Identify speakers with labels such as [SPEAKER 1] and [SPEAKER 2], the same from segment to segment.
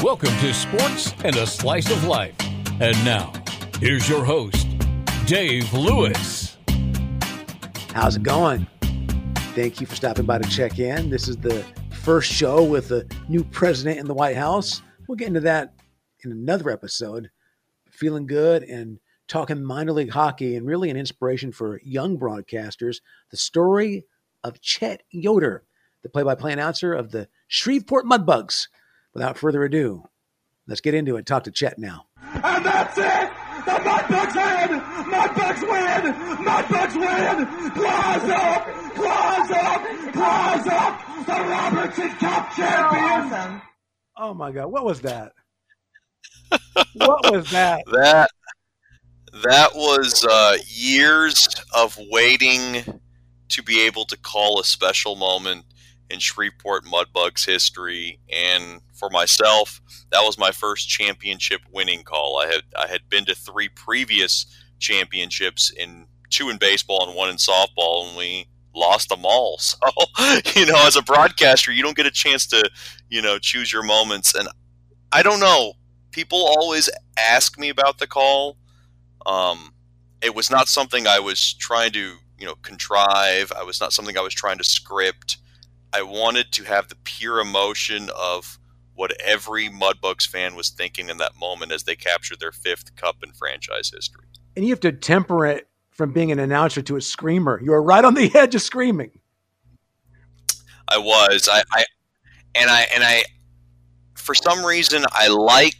[SPEAKER 1] Welcome to Sports and a Slice of Life. And now, here's your host, Dave Lewis.
[SPEAKER 2] How's it going? Thank you for stopping by to check in. This is the first show with the new president in the White House. We'll get into that in another episode. Feeling good and talking minor league hockey, and really an inspiration for young broadcasters, the story of Chet Yoder, the play-by-play announcer of the Shreveport Mudbugs. Without further ado, let's get into it. Talk to Chet now.
[SPEAKER 3] And that's it! The Mudbugs win! Mudbugs win! Mudbugs win! Claws up! Claws up! Claws up! The Robertson Cup champions!
[SPEAKER 4] Awesome.
[SPEAKER 2] Oh my God, what was that? What was that?
[SPEAKER 5] That was years of waiting to be able to call a special moment in Shreveport Mudbugs history, and for myself, that was my first championship winning call. I had been to 3 previous championships, two in baseball and 1 in softball, and we lost them all. So, as a broadcaster, you don't get a chance to, choose your moments. And I don't know. People always ask me about the call. It was not something I was trying to, contrive. It was not something I was trying to script. I wanted to have the pure emotion of what every Mudbugs fan was thinking in that moment as they captured their 5th cup in franchise history.
[SPEAKER 2] And you have to temper it from being an announcer to a screamer. You were right on the edge of screaming.
[SPEAKER 5] I was. I for some reason, I like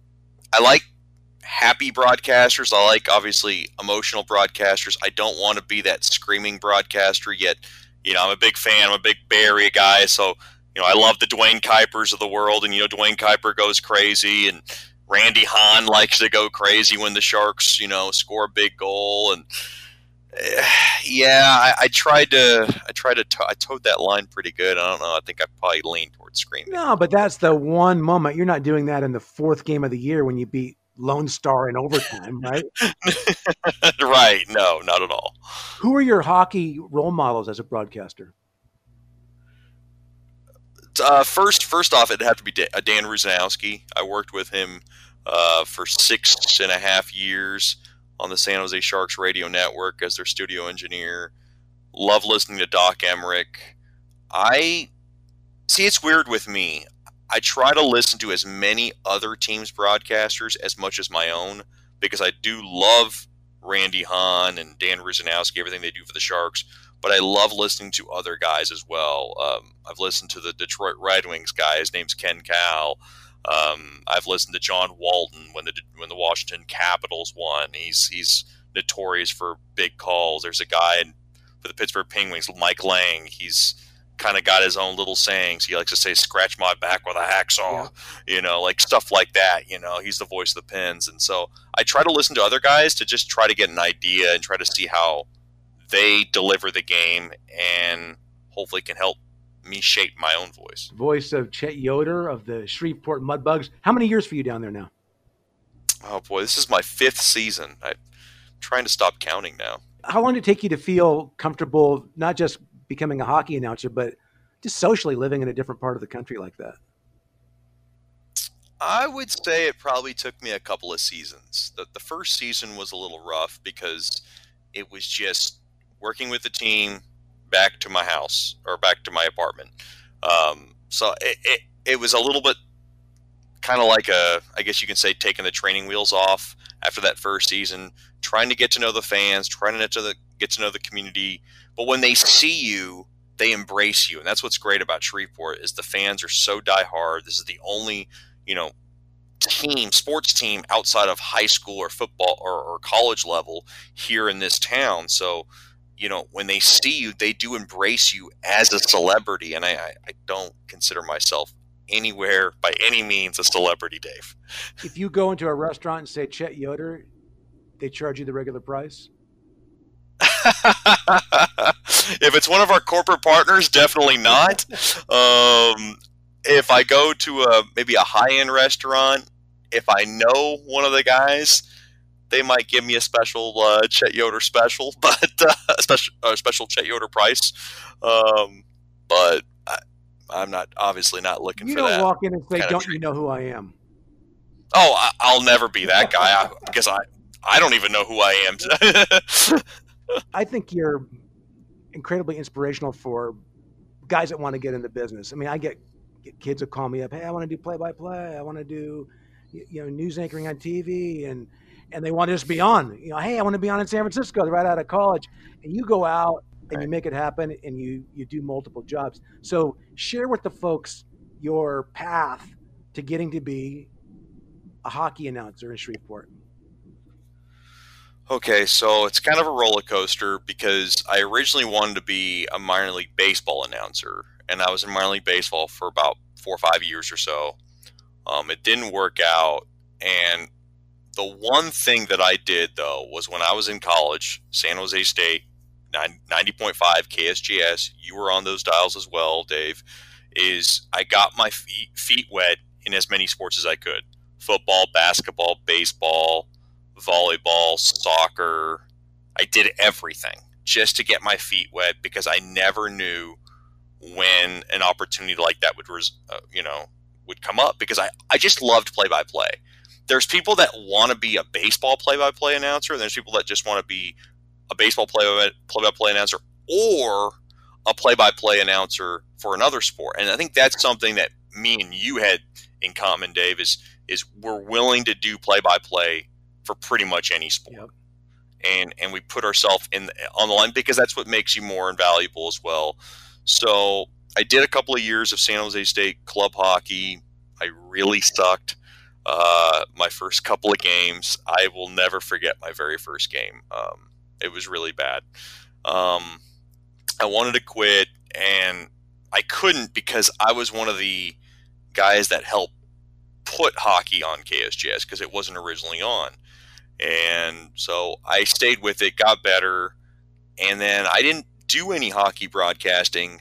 [SPEAKER 5] happy broadcasters. I like, obviously, emotional broadcasters. I don't want to be that screaming broadcaster, yet I'm a big fan. I'm a big Bay Area guy, so I love the Dwayne Kuipers of the world, and Dwayne Kuiper goes crazy, and Randy Hahn likes to go crazy when the Sharks score a big goal, and I towed that line pretty good. I don't know. I think I probably leaned towards screaming.
[SPEAKER 2] No, but that's the one moment. You're not doing that in the 4th game of the year when you beat Lone Star in overtime, right?
[SPEAKER 5] Right. No, not at all.
[SPEAKER 2] Who are your hockey role models as a broadcaster?
[SPEAKER 5] First off, it'd have to be Dan Rusanowski. I worked with him for 6.5 years on the San Jose Sharks radio network as their studio engineer. Love listening to Doc Emmerich. It's weird with me. I try to listen to as many other teams' broadcasters as much as my own, because I do love Randy Hahn and Dan Rusanowski, everything they do for the Sharks, but I love listening to other guys as well. I've listened to the Detroit Red Wings guy. His name's Ken Kal. I've listened to John Walton when the Washington Capitals won. He's notorious for big calls. There's a guy for the Pittsburgh Penguins, Mike Lang. He's kind of got his own little sayings. He likes to say, "Scratch my back with a hacksaw," like stuff like that. He's the voice of the Pens. And so I try to listen to other guys to just try to get an idea and try to see how they deliver the game, and hopefully can help me shape my own voice.
[SPEAKER 2] Voice of Chet Yoder of the Shreveport Mudbugs. How many years for you down there now?
[SPEAKER 5] Oh boy, this is my 5th season. I'm trying to stop counting now.
[SPEAKER 2] How long did it take you to feel comfortable, not just becoming a hockey announcer, but just socially living in a different part of the country like that?
[SPEAKER 5] I would say it probably took me a couple of seasons. The first season was a little rough because it was just working with the team back to my house or back to my apartment. So it was a little bit kind of like I guess you can say, taking the training wheels off after that first season, trying to get to know the fans, trying to get to know the community. But when they see you, they embrace you. And that's what's great about Shreveport is the fans are so diehard. This is the only, sports team outside of high school or football or college level here in this town. So, when they see you, they do embrace you as a celebrity. And I don't consider myself anywhere by any means a celebrity, Dave.
[SPEAKER 2] If you go into a restaurant and say Chet Yoder, they charge you the regular price?
[SPEAKER 5] If it's one of our corporate partners, definitely not. If I go to maybe a high-end restaurant, if I know one of the guys, they might give me a special Chet Yoder special, but a special Chet Yoder price. But I'm not obviously not looking
[SPEAKER 2] You
[SPEAKER 5] for
[SPEAKER 2] don't
[SPEAKER 5] that.
[SPEAKER 2] walk in and say,
[SPEAKER 5] kind of
[SPEAKER 2] "Don't you
[SPEAKER 5] treat.
[SPEAKER 2] know who I am?"
[SPEAKER 5] Oh, I'll never be that guy because I don't even know who I am.
[SPEAKER 2] I think you're incredibly inspirational for guys that want to get in the business. I mean, I get kids that call me up, "Hey, I want to do play-by-play. I want to do, news anchoring on TV," and they want to just be on. Hey, I want to be on in San Francisco. They're right out of college, and you go out and you make it happen, and you do multiple jobs. So share with the folks your path to getting to be a hockey announcer in Shreveport.
[SPEAKER 5] Okay, so it's kind of a roller coaster because I originally wanted to be a minor league baseball announcer, and I was in minor league baseball for about 4 or 5 years or so. It didn't work out, and the one thing that I did, though, was when I was in college, San Jose State, 90.5 KSGS, you were on those dials as well, Dave, is I got my feet wet in as many sports as I could. Football, basketball, baseball, volleyball, soccer. I did everything just to get my feet wet because I never knew when an opportunity like that would come up, because I just loved play-by-play. There's people that want to be a baseball play-by-play announcer, and there's people that just want to be a baseball play-by-play announcer or a play-by-play announcer for another sport. And I think that's something that me and you had in common, Dave, is we're willing to do play-by-play for pretty much any sport. Yep. And we put ourselves on the line because that's what makes you more invaluable as well. So I did a couple of years of San Jose State club hockey. I really sucked. My first couple of games, I will never forget my very first game. It was really bad. I wanted to quit, and I couldn't because I was one of the guys that helped put hockey on KSGS because it wasn't originally on. And so I stayed with it, got better, and then I didn't do any hockey broadcasting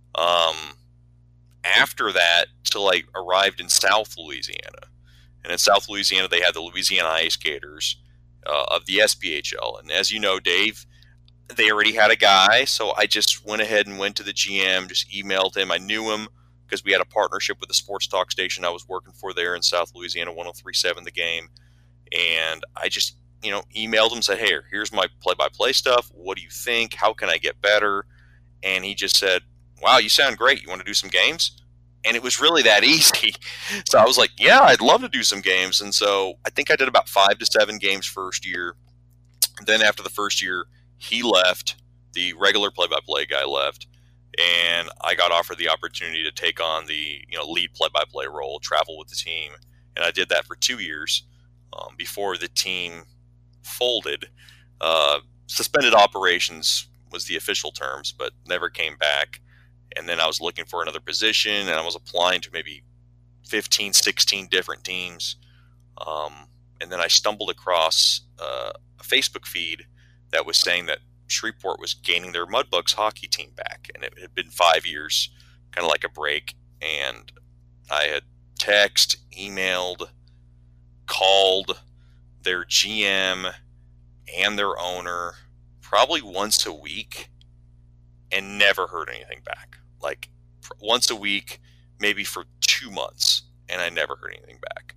[SPEAKER 5] after that till I arrived in South Louisiana. And in South Louisiana, they had the Louisiana Ice Gators of the SPHL. And as you know, Dave, they already had a guy, so I just went ahead and went to the GM, just emailed him. I knew him because we had a partnership with the sports talk station I was working for there in South Louisiana, 103.7 The Game. And I just, emailed him, said, "Hey, here's my play-by-play stuff. What do you think? How can I get better?" And he just said, "Wow, you sound great. You want to do some games?" And it was really that easy. So I was like, yeah, I'd love to do some games. And so I think I did about 5 to 7 games first year. Then after the first year, he left. The regular play-by-play guy left. And I got offered the opportunity to take on the lead play-by-play role, travel with the team. And I did that for 2 years before the team folded. Suspended operations was the official terms, but never came back. And then I was looking for another position, and I was applying to maybe 15, 16 different teams. And then I stumbled across a Facebook feed that was saying that Shreveport was gaining their Mudbugs hockey team back. And it had been 5 years, kind of like a break. And I had emailed, called their GM and their owner probably once a week and never heard anything back. Like once a week, maybe for 2 months, and I never heard anything back.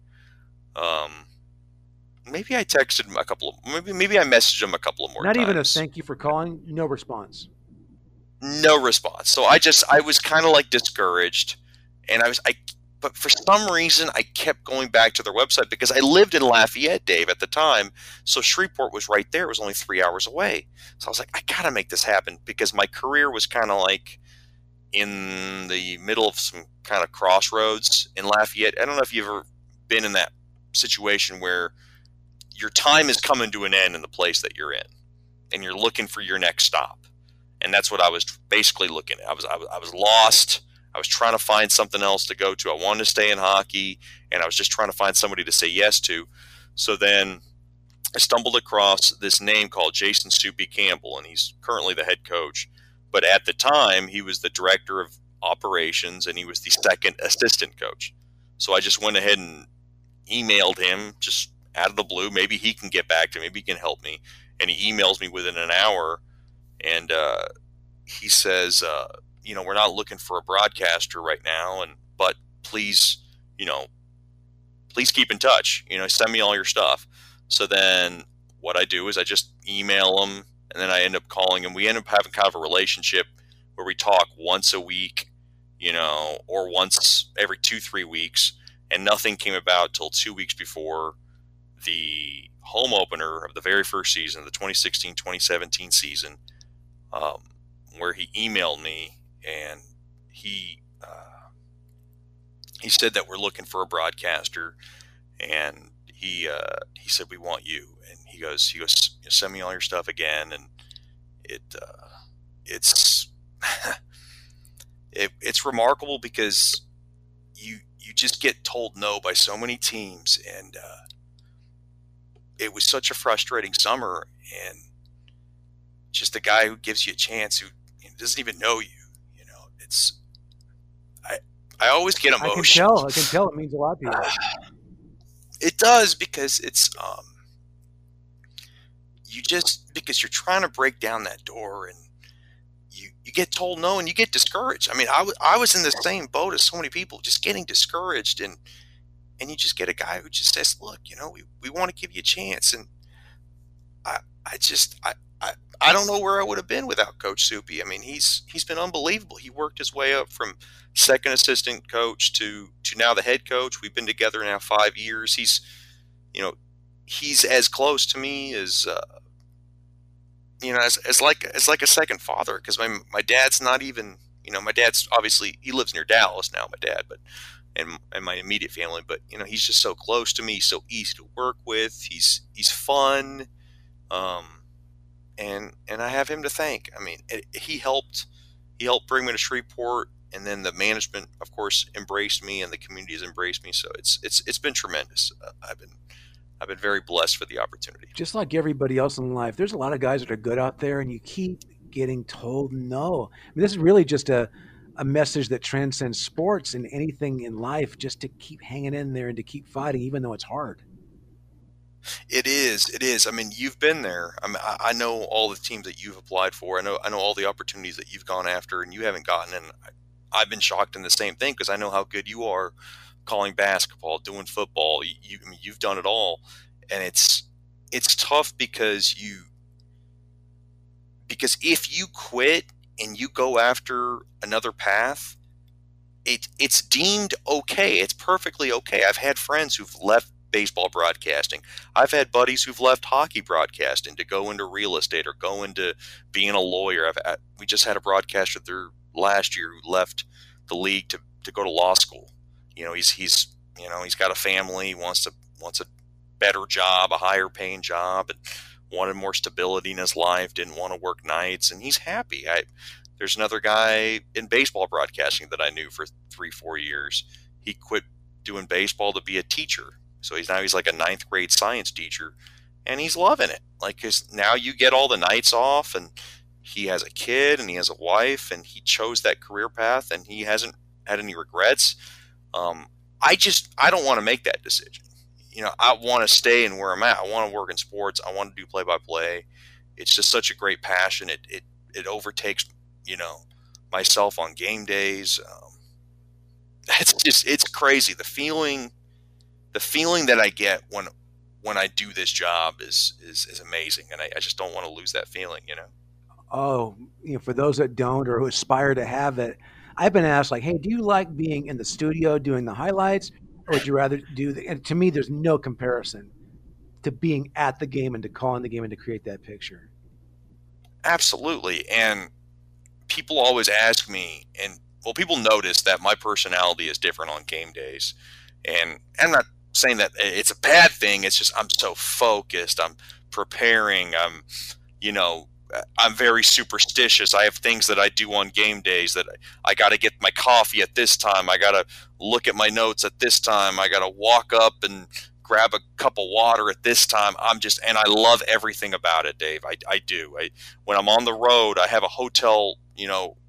[SPEAKER 5] Maybe I texted him maybe I messaged him a couple of more times.
[SPEAKER 2] Not even a thank you for calling, no response.
[SPEAKER 5] No response. So I was kind of like discouraged, and but for some reason I kept going back to their website because I lived in Lafayette, Dave, at the time. So Shreveport was right there. It was only 3 hours away. So I was like, I got to make this happen because my career was kind of like in the middle of some kind of crossroads in Lafayette. I don't know if you've ever been in that situation where your time is coming to an end in the place that you're in, and you're looking for your next stop. And that's what I was basically looking at. I was lost. I was trying to find something else to go to. I wanted to stay in hockey, and I was just trying to find somebody to say yes to. So then I stumbled across this name called Jason Soupy Campbell, and he's currently the head coach. But at the time, he was the director of operations, and he was the second assistant coach. So I just went ahead and emailed him just out of the blue. Maybe he can get back to me. Maybe he can help me. And he emails me within an hour, and he says, we're not looking for a broadcaster right now, but please, please keep in touch, send me all your stuff. So then what I do is I just email them, and then I end up calling them. We end up having kind of a relationship where we talk once a week, or once every 2-3 weeks, and nothing came about till 2 weeks before the home opener of the very first season, the 2016-2017 season, where he emailed me, and he said that we're looking for a broadcaster, and he said, we want you. And he goes, send me all your stuff again. And it's it's remarkable, because you just get told no by so many teams, and it was such a frustrating summer. And just a guy who gives you a chance, who doesn't even know you, it's, I always get emotional.
[SPEAKER 2] I can tell it means a lot to you.
[SPEAKER 5] It does, because it's because you're trying to break down that door, and you get told no, and you get discouraged. I mean, I was in the same boat as so many people, just getting discouraged, and you just get a guy who just says, look, we want to give you a chance. And I don't know where I would have been without Coach Soupy. I mean, he's been unbelievable. He worked his way up from second assistant coach to now the head coach. We've been together now 5 years. He's as close to me as as like a second father, because my dad's not even, my dad's obviously, he lives near Dallas now, my dad, but and my immediate family, but he's just so close to me, so easy to work with. He's fun. And I have him to thank. I mean, he helped bring me to Shreveport, and then the management, of course, embraced me, and the community has embraced me. So it's been tremendous. I've been very blessed for the opportunity.
[SPEAKER 2] Just like everybody else in life, there's a lot of guys that are good out there, and you keep getting told no. I mean, this is really just a message that transcends sports and anything in life, just to keep hanging in there and to keep fighting, even though it's hard.
[SPEAKER 5] It is. I mean, you've been there. I know all the teams that you've applied for. I know all the opportunities that you've gone after and you haven't gotten. And I've been shocked in the same thing, because I know how good you are calling basketball, doing football. You've done it all, and it's tough, because if you quit and you go after another path, it's deemed okay. It's perfectly okay. I've had friends who've left baseball broadcasting. I've had buddies who've left hockey broadcasting to go into real estate or go into being a lawyer. We just had a broadcaster there last year who left the league to go to law school. He's got a family, wants a better job, a higher paying job, and wanted more stability in his life, didn't want to work nights, and he's happy. There's another guy in baseball broadcasting that I knew for 3-4 years. He quit doing baseball to be a teacher. So he's like a 9th grade science teacher, and he's loving it. Like, 'cause now you get all the nights off, and he has a kid and he has a wife, and he chose that career path, and he hasn't had any regrets. I don't want to make that decision. I want to stay in where I'm at. I want to work in sports. I want to do play-by-play. It's just such a great passion. It overtakes, myself on game days. It's crazy. The feeling that I get when I do this job is amazing, and I just don't want to lose that feeling.
[SPEAKER 2] Oh, for those that don't or who aspire to have it, I've been asked, like, hey, do you like being in the studio doing the highlights, or would you rather do and to me, there's no comparison to being at the game and to calling the game and to create that picture.
[SPEAKER 5] Absolutely. And people always ask me, and people notice that my personality is different on game days, and I'm not saying that it's a bad thing. It's just I'm so focused. I'm preparing. I'm very superstitious. I have things that I do on game days that I got to get my coffee at this time. I got to look at my notes at this time. I got to walk up and grab a cup of water at this time. And I love everything about it, Dave. I do. When I'm on the road, I have a hotel,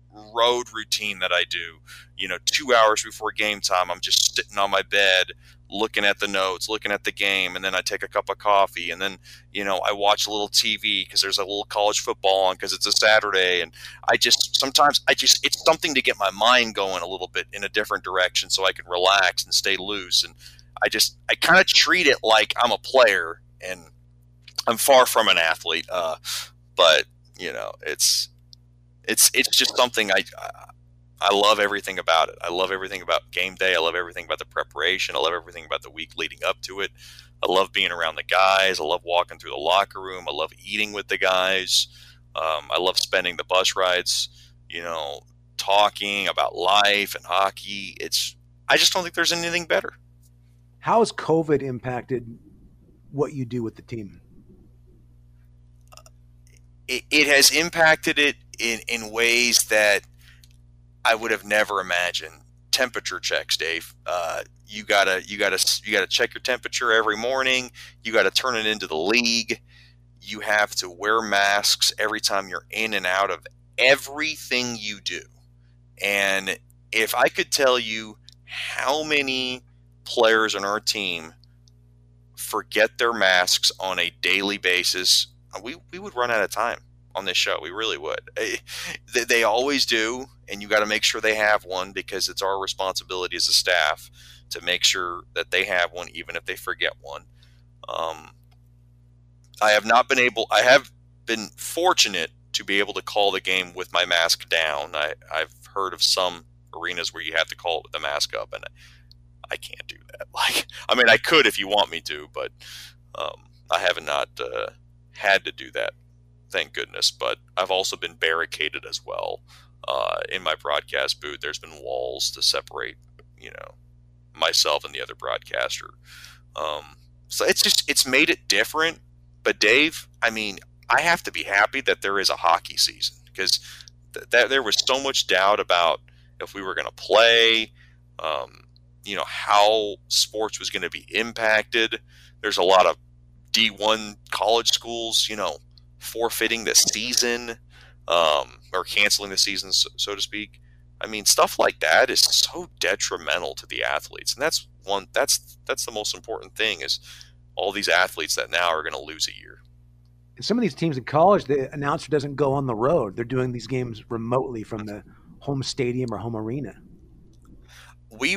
[SPEAKER 5] road routine that I do. 2 hours before game time, I'm just sitting on my bed, looking at the notes, looking at the game, and then I take a cup of coffee, and then, I watch a little TV because there's a little college football on because it's a Saturday, and sometimes it's something to get my mind going a little bit in a different direction so I can relax and stay loose, and I kind of treat it like I'm a player, and I'm far from an athlete, but it's just something I love everything about it. I love everything about game day. I love everything about the preparation. I love everything about the week leading up to it. I love being around the guys. I love walking through the locker room. I love eating with the guys. I love spending the bus rides, talking about life and hockey. I just don't think there's anything better.
[SPEAKER 2] How has COVID impacted what you do with the team?
[SPEAKER 5] It has impacted it in ways that I would have never imagined. Temperature checks, Dave. You gotta check your temperature every morning. You gotta turn it into the league. You have to wear masks every time you're in and out of everything you do. And if I could tell you how many players on our team forget their masks on a daily basis, we would run out of time on this show. We really would. They always do, and you got to make sure they have one because it's our responsibility as a staff to make sure that they have one, even if they forget one. I have been fortunate to be able to call the game with my mask down. I've heard of some arenas where you have to call it with the mask up, and I can't do that. I could if you want me to, but I have not had to do that, thank goodness. But I've also been barricaded as well in my broadcast booth. There's been walls to separate, myself and the other broadcaster. So it's made it different. But Dave, I have to be happy that there is a hockey season because there was so much doubt about if we were going to play, how sports was going to be impacted. There's a lot of D1 college schools, forfeiting the season or canceling the season, so to speak. Stuff like that is so detrimental to the athletes, and that's the most important thing is all these athletes that now are going to lose a year.
[SPEAKER 2] And some of these teams in college, the announcer doesn't go on the road. They're doing these games remotely from the home stadium or home arena.
[SPEAKER 5] We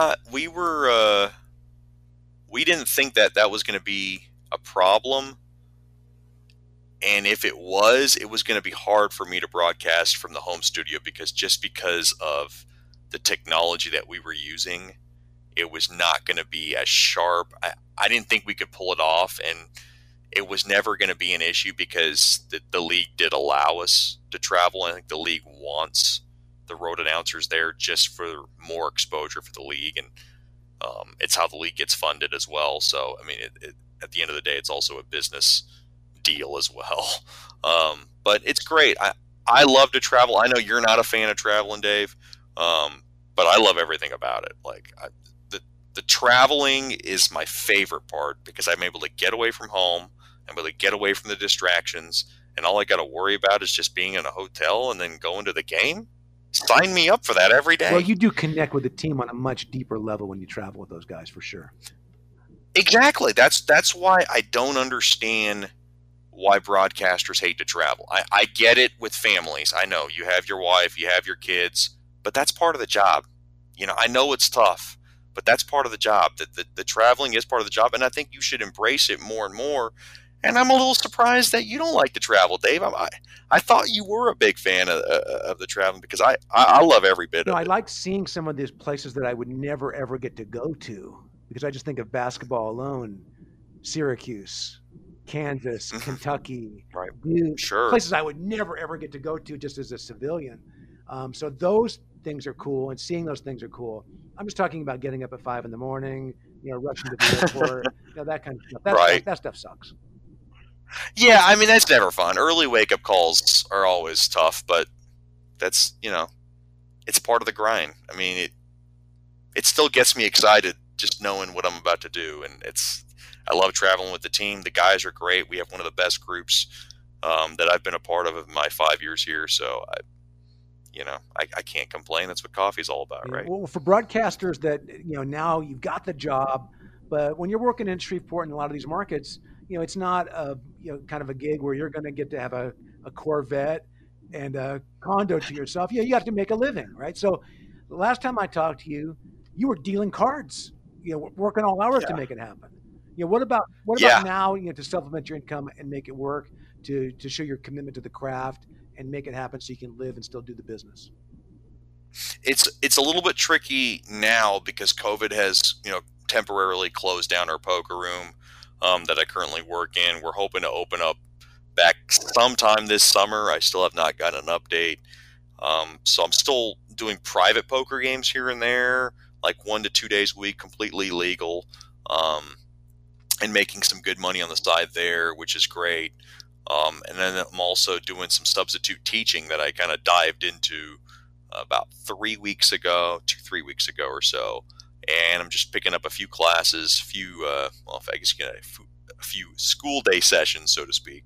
[SPEAKER 5] didn't think that was going to be a problem. And if it was going to be hard for me to broadcast from the home studio because of the technology that we were using, it was not going to be as sharp. I didn't think we could pull it off, and it was never going to be an issue because the league did allow us to travel. I think the league wants the road announcers there just for more exposure for the league, and it's how the league gets funded as well. So, at the end of the day, it's also a business deal as well. But it's great. I love to travel. I know you're not a fan of traveling, Dave, but I love everything about it. The traveling is my favorite part because I'm able to get away from home. I'm able to get away from the distractions, and all I got to worry about is just being in a hotel and then going to the game. Sign me up for that every day.
[SPEAKER 2] Well, you do connect with the team on a much deeper level when you travel with those guys, for sure.
[SPEAKER 5] Exactly. That's why I don't understand why broadcasters hate to travel. I get it with families. I know you have your wife, you have your kids, but that's part of the job. I know it's tough, but that's part of the job. The traveling is part of the job, and I think you should embrace it more and more. And I'm a little surprised that you don't like to travel, Dave. I thought you were a big fan of the traveling because I love every bit of it.
[SPEAKER 2] I like seeing some of these places that I would never, ever get to go to because I just think of basketball alone, Syracuse, Kansas, Kentucky,
[SPEAKER 5] right?
[SPEAKER 2] Duke,
[SPEAKER 5] Sure.
[SPEAKER 2] Places I would never, ever get to go to just as a civilian. So those things are cool, and seeing those things are cool. I'm just talking about getting up at 5 a.m, rushing to the airport, that kind of stuff. That stuff sucks.
[SPEAKER 5] Yeah, that's never fun. Early wake-up calls are always tough, but that's, it's part of the grind. It still gets me excited just knowing what I'm about to do, and I love traveling with the team. The guys are great. We have one of the best groups that I've been a part of in my 5 years here, so I can't complain. That's what coffee's all about, right?
[SPEAKER 2] Well, for broadcasters that, now you've got the job, But when you're working in Shreveport and a lot of these markets, it's not a kind of a gig where you're going to get to have a Corvette and a condo to yourself. You have to make a living, right? So the last time I talked to you, you were dealing cards, working all hours to make it happen. What about now, to supplement your income and make it work, to show your commitment to the craft and make it happen so you can live and still do the business?
[SPEAKER 5] It's a little bit tricky now because COVID has, temporarily closed down our poker room that I currently work in. We're hoping to open up back sometime this summer. I still have not gotten an update. So I'm still doing private poker games here and there, like 1 to 2 days a week, completely legal, and making some good money on the side there, which is great. And then I'm also doing some substitute teaching that I kind of dived into about 3 weeks ago, 3 weeks ago or so. And I'm just picking up a few classes, a few school day sessions, so to speak,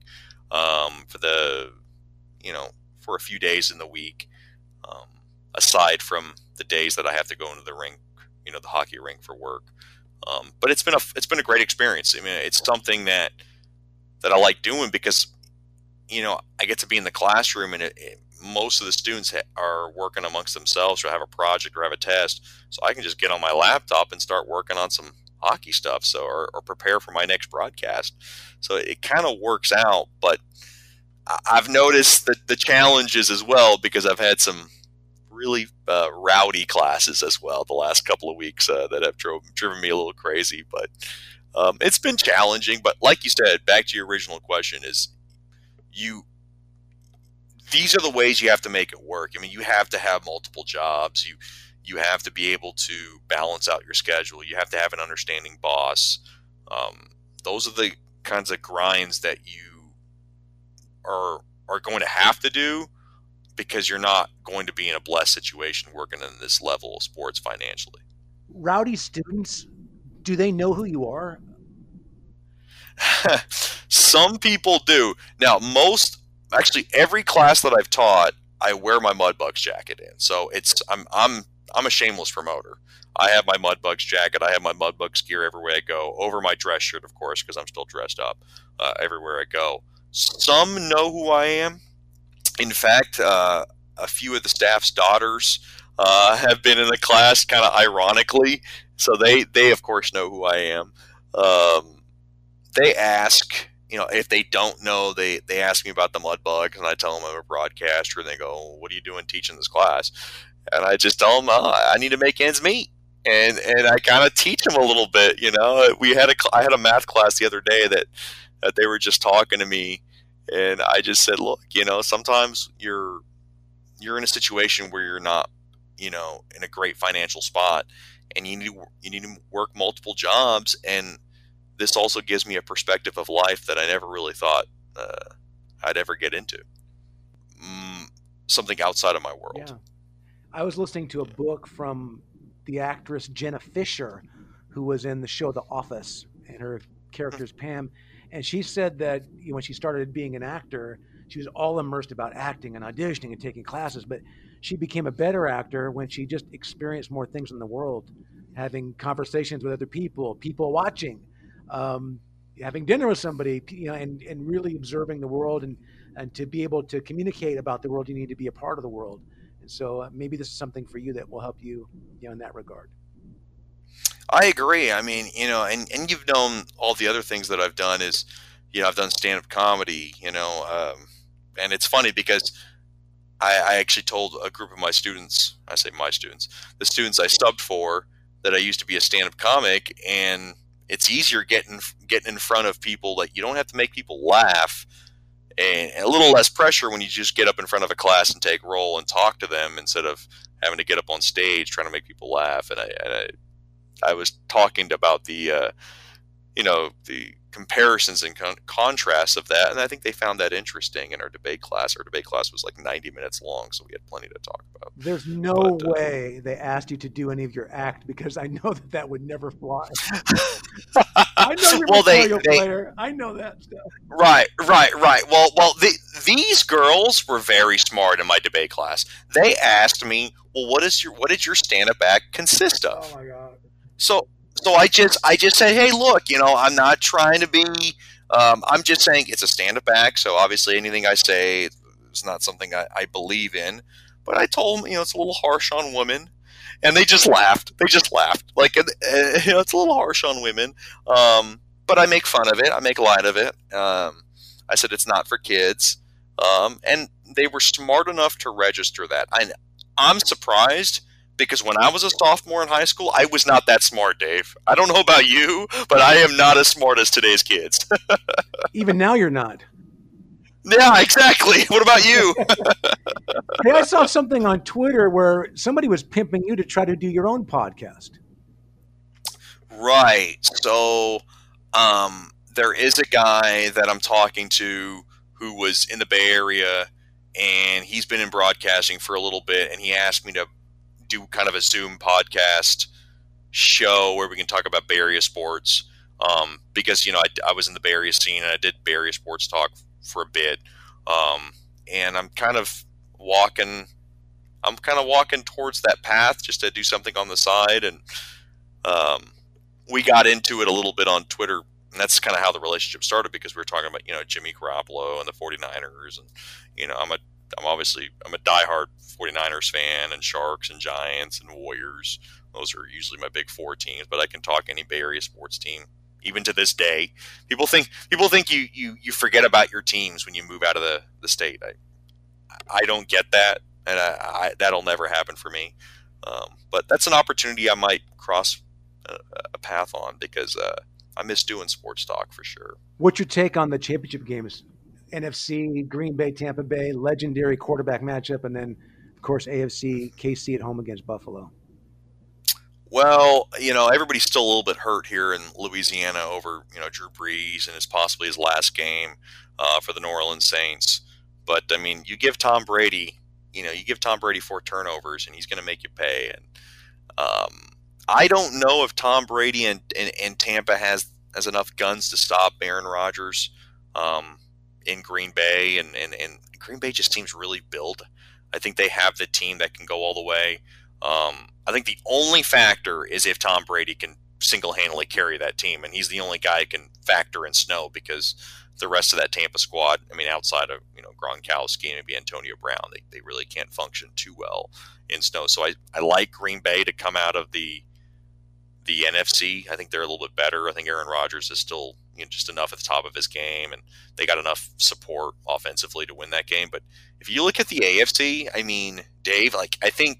[SPEAKER 5] for a few days in the week, aside from the days that I have to go into the rink, the hockey rink for work. But it's been a great experience. I mean, it's something that I like doing because, I get to be in the classroom and most of the students are working amongst themselves or have a project or have a test. So I can just get on my laptop and start working on some hockey stuff. Or prepare for my next broadcast. So it kind of works out, but I've noticed the challenges as well, because I've had some really rowdy classes as well the last couple of weeks that have driven me a little crazy, but it's been challenging. But like you said, back to your original question, these are the ways you have to make it work. I mean, you have to have multiple jobs. You have to be able to balance out your schedule. You have to have an understanding boss. Those are the kinds of grinds that you are going to have to do, because you're not going to be in a blessed situation working in this level of sports financially.
[SPEAKER 2] Rowdy students, do they know who you are?
[SPEAKER 5] Some people do. Now, every class that I've taught, I wear my Mudbugs jacket in. So I'm a shameless promoter. I have my Mudbugs jacket. I have my Mudbugs gear everywhere I go, over my dress shirt, of course, because I'm still dressed up everywhere I go. Some know who I am. In fact, a few of the staff's daughters have been in the class, kind of ironically. So they of course know who I am. They ask, if they don't know, they ask me about the Mudbugs, and I tell them I'm a broadcaster, and they go, "What are you doing teaching this class?" And I just tell them, I need to make ends meet. And I kind of teach them a little bit, I had a math class the other day that they were just talking to me, and I just said, look, sometimes you're in a situation where you're not, in a great financial spot, and you need to work multiple jobs. And this also gives me a perspective of life that I never really thought I'd ever get into. Something outside of my world.
[SPEAKER 2] Yeah. I was listening to a book from the actress Jenna Fisher, who was in the show The Office, and her character is Pam. And she said that when she started being an actor, she was all immersed about acting and auditioning and taking classes. But she became a better actor when she just experienced more things in the world, having conversations with other people watching, having dinner with somebody, and really observing the world, and to be able to communicate about the world, you need to be a part of the world. And so maybe this is something for you that will help you, in that regard.
[SPEAKER 5] I agree. I mean, and you've known all the other things that I've done is, I've done stand-up comedy, and it's funny because I actually told a group of my students, I say my students, the students I subbed for, that I used to be a stand-up comic, and it's easier getting in front of people. Like, you don't have to make people laugh, and a little less pressure when you just get up in front of a class and take role and talk to them instead of having to get up on stage trying to make people laugh. And I was talking about the the comparisons and contrasts of that, and I think they found that interesting in our debate class. Our debate class was like 90 minutes long, so we had plenty to talk about.
[SPEAKER 2] There's no way they asked you to do any of your act, because I know that would never fly. I know you're a Mario player. I know that stuff.
[SPEAKER 5] Right. Well, these girls were very smart in my debate class. They asked me, "Well, what did your stand-up act consist of?"
[SPEAKER 2] Oh my God.
[SPEAKER 5] So I just say, hey, look, I'm not trying to be. I'm just saying it's a stand-up act. So obviously, anything I say is not something I believe in. But I told them, it's a little harsh on women, and they just laughed. Like, it's a little harsh on women. But I make fun of it. I make light of it. I said it's not for kids, and they were smart enough to register that. I'm surprised. Because when I was a sophomore in high school, I was not that smart, Dave. I don't know about you, but I am not as smart as today's kids.
[SPEAKER 2] Even now you're not.
[SPEAKER 5] Yeah, exactly. What about you?
[SPEAKER 2] Hey, I saw something on Twitter where somebody was pimping you to try to do your own podcast.
[SPEAKER 5] Right. So there is a guy that I'm talking to who was in the Bay Area, and he's been in broadcasting for a little bit, and he asked me to do kind of a Zoom podcast show where we can talk about Bay Area sports, because I was in the Bay Area scene and I did Bay Area sports talk for a bit, and I'm kind of walking towards that path just to do something on the side, and we got into it a little bit on Twitter, and that's kind of how the relationship started, because we were talking about Jimmy Garoppolo and the 49ers, and I'm a diehard 49ers fan, and Sharks and Giants and Warriors. Those are usually my big four teams, but I can talk any Bay Area sports team. Even to this day, people think you forget about your teams when you move out of the state. I don't get that, and that'll never happen for me. But that's an opportunity I might cross a path on, because I miss doing sports talk for sure.
[SPEAKER 2] What's your take on the championship games? NFC, Green Bay, Tampa Bay, legendary quarterback matchup, and then, of course, AFC, KC at home against Buffalo.
[SPEAKER 5] Well, everybody's still a little bit hurt here in Louisiana over, Drew Brees and possibly his last game for the New Orleans Saints. But, I mean, you give Tom Brady 4 turnovers, and he's going to make you pay. And I don't know if Tom Brady and Tampa has enough guns to stop Aaron Rodgers in Green Bay, and Green Bay just seems really built. I think they have the team that can go all the way. I think the only factor is if Tom Brady can single-handedly carry that team, and he's the only guy who can factor in snow, because the rest of that Tampa squad, I mean, outside of Gronkowski and maybe Antonio Brown, they really can't function too well in snow. So I like Green Bay to come out of the NFC. I think they're a little bit better. I think Aaron Rodgers is still just enough at the top of his game, and they got enough support offensively to win that game. But if you look at the AFC, I mean, Dave, I think,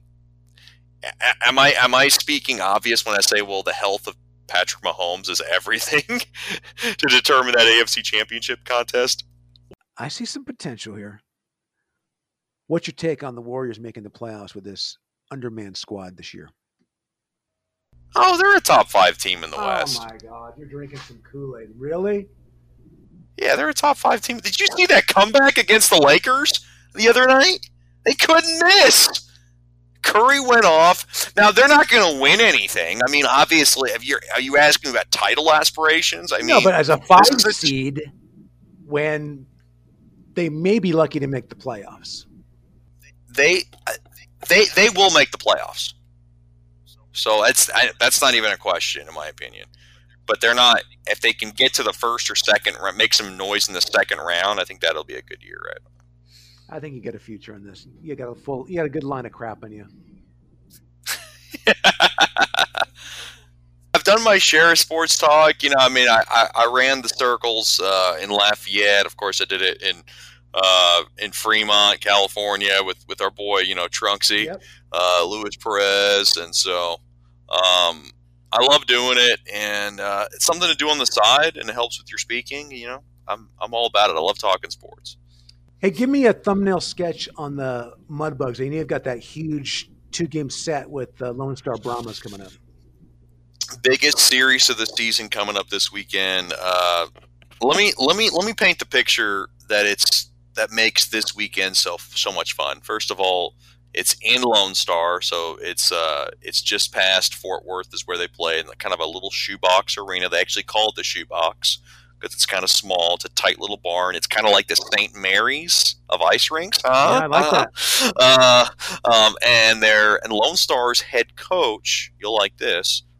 [SPEAKER 5] am I speaking obvious when I say, well, the health of Patrick Mahomes is everything to determine that AFC championship contest?
[SPEAKER 2] I see some potential here. What's your take on the Warriors making the playoffs with this undermanned squad this year?
[SPEAKER 5] Oh, they're a top 5 team in the West.
[SPEAKER 2] Oh, my God. You're drinking some Kool-Aid. Really?
[SPEAKER 5] Yeah, they're a top 5 team. Did you see that comeback against the Lakers the other night? They couldn't miss. Curry went off. Now, they're not going to win anything. I mean, obviously, are you asking about title aspirations? I mean,
[SPEAKER 2] no, but as a 5 seed, when they may be lucky to make the playoffs.
[SPEAKER 5] They will make the playoffs. So that's not even a question, in my opinion. But they're not. If they can get to the first or second, make some noise in the second round, I think that'll be a good year. Right?
[SPEAKER 2] I think you get a future in this. You got a good line of crap in you.
[SPEAKER 5] I've done my share of sports talk. I ran the circles in Lafayette. Of course, I did it in Fremont, California, with our boy, Trunksy, yep. Luis Perez, and so I love doing it, and it's something to do on the side, and it helps with your speaking. I'm all about it. I love talking sports.
[SPEAKER 2] Hey, give me a thumbnail sketch on the Mudbugs. You've got that huge 2-game set with Lone Star Brahmas coming up.
[SPEAKER 5] Biggest series of the season coming up this weekend. Let me paint the picture that makes this weekend so much fun. First of all, it's in Lone Star, so it's just past Fort Worth is where they play in kind of a little shoebox arena. They actually call it the shoebox because it's kind of small. It's a tight little barn. It's kind of like the St. Mary's of ice rinks.
[SPEAKER 2] Yeah, I like that.
[SPEAKER 5] And Lone Star's head coach, you'll like this.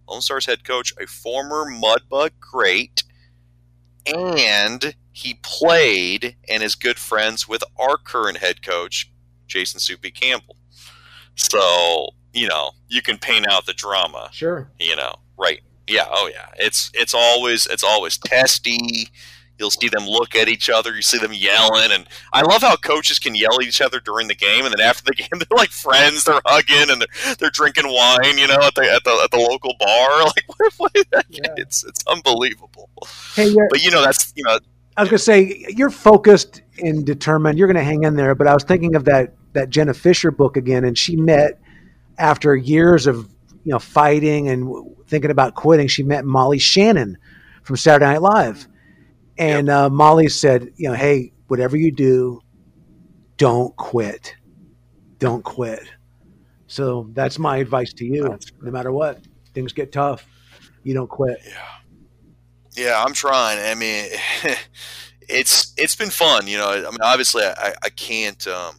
[SPEAKER 5] Lone Star's head coach, a former Mudbug great, and he played and is good friends with our current head coach, Jason Soupy Campbell. So, you can paint out the drama.
[SPEAKER 2] Sure.
[SPEAKER 5] Right. Yeah. Oh, yeah. It's always testy. You'll see them look at each other. You see them yelling, and I love how coaches can yell at each other during the game, and then after the game, they're like friends. They're hugging and they're drinking wine, at the local bar. Like, what? Yeah. It's unbelievable.
[SPEAKER 2] Hey,
[SPEAKER 5] but that's
[SPEAKER 2] I was gonna say you're focused and determined. You're gonna hang in there. But I was thinking of that Jenna Fisher book again, and she met after years of fighting and thinking about quitting. She met Molly Shannon from Saturday Night Live. And Molly said, hey, whatever you do, don't quit. Don't quit. So that's my advice to you. No matter what, things get tough, you don't quit.
[SPEAKER 5] Yeah, I'm trying. I mean, it's been fun. Obviously, I can't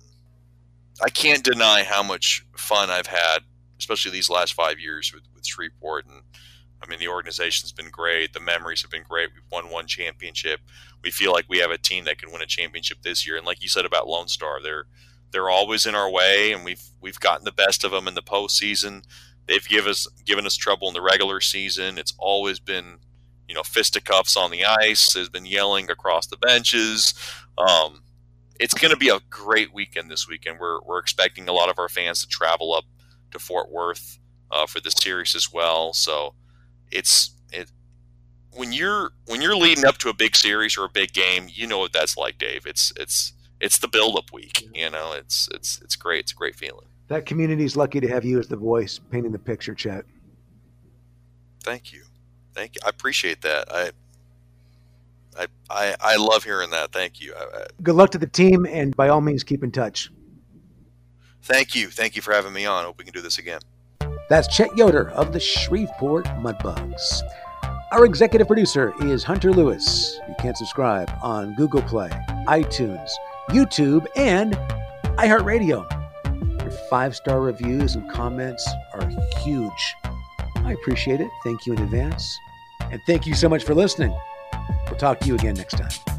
[SPEAKER 5] deny how much fun I've had, especially these last 5 years with Shreveport. And the organization's been great. The memories have been great. We've won one championship. We feel like we have a team that can win a championship this year. And like you said about Lone Star, they're always in our way, and we've gotten the best of them in the postseason. They've given us trouble in the regular season. It's always been, fisticuffs on the ice. There's been yelling across the benches. It's going to be a great weekend this weekend. We're expecting a lot of our fans to travel up to Fort Worth for the series as well. So when you're leading up to a big series or a big game, you know what that's like, Dave. It's the build-up week. It's great. It's a great feeling. That
[SPEAKER 2] community's lucky to have you as the voice painting the picture, Chet.
[SPEAKER 5] Thank you. I appreciate that. I love hearing that. Thank you.
[SPEAKER 2] Good luck to the team, and by all means, keep in touch.
[SPEAKER 5] Thank you. Thank you for having me on. Hope we can do this again.
[SPEAKER 2] That's Chet Yoder of the Shreveport Mudbugs. Our executive producer is Hunter Lewis. You can subscribe on Google Play, iTunes, YouTube, and iHeartRadio. Your 5-star reviews and comments are huge. I appreciate it. Thank you in advance. And thank you so much for listening. We'll talk to you again next time.